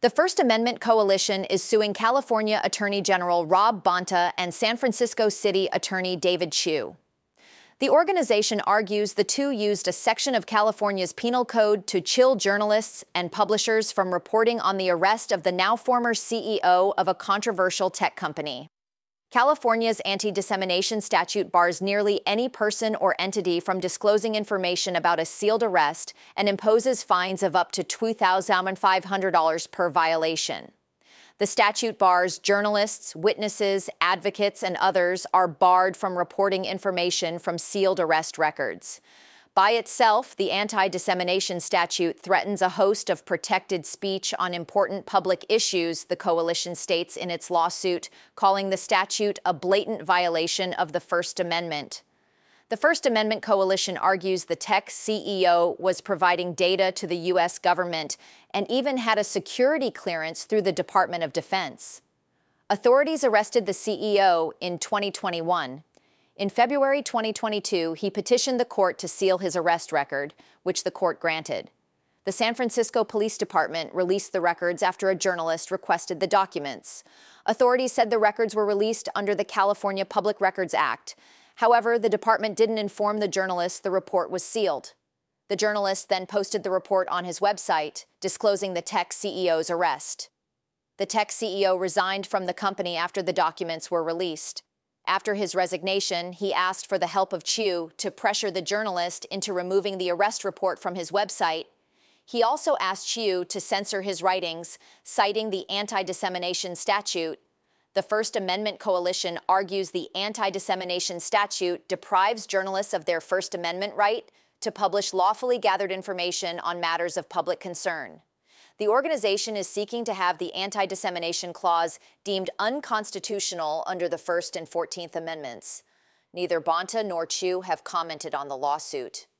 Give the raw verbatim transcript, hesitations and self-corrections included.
The First Amendment Coalition is suing California Attorney General Rob Bonta and San Francisco City Attorney David Chiu. The organization argues the two used a section of California's penal code to chill journalists and publishers from reporting on the arrest of the now former C E O of a controversial tech company. California's anti-dissemination statute bars nearly any person or entity from disclosing information about a sealed arrest and imposes fines of up to two thousand five hundred dollars per violation. The statute bars journalists, witnesses, advocates, and others are barred from reporting information from sealed arrest records. By itself, the anti-dissemination statute threatens a host of protected speech on important public issues, the coalition states in its lawsuit, calling the statute a blatant violation of the First Amendment. The First Amendment Coalition argues the tech C E O was providing data to the U S government and even had a security clearance through the Department of Defense. Authorities arrested the C E O in twenty twenty-one. In February twenty twenty-two, he petitioned the court to seal his arrest record, which the court granted. The San Francisco Police Department released the records after a journalist requested the documents. Authorities said the records were released under the California Public Records Act. However, the department didn't inform the journalist the report was sealed. The journalist then posted the report on his website, disclosing the tech C E O's arrest. The tech C E O resigned from the company after the documents were released. After his resignation, he asked for the help of Chiu to pressure the journalist into removing the arrest report from his website. He also asked Chiu to censor his writings, citing the anti-dissemination statute. The First Amendment Coalition argues the anti-dissemination statute deprives journalists of their First Amendment right to publish lawfully gathered information on matters of public concern. The organization is seeking to have the anti-dissemination clause deemed unconstitutional under the First and Fourteenth Amendments. Neither Bonta nor Chiu have commented on the lawsuit.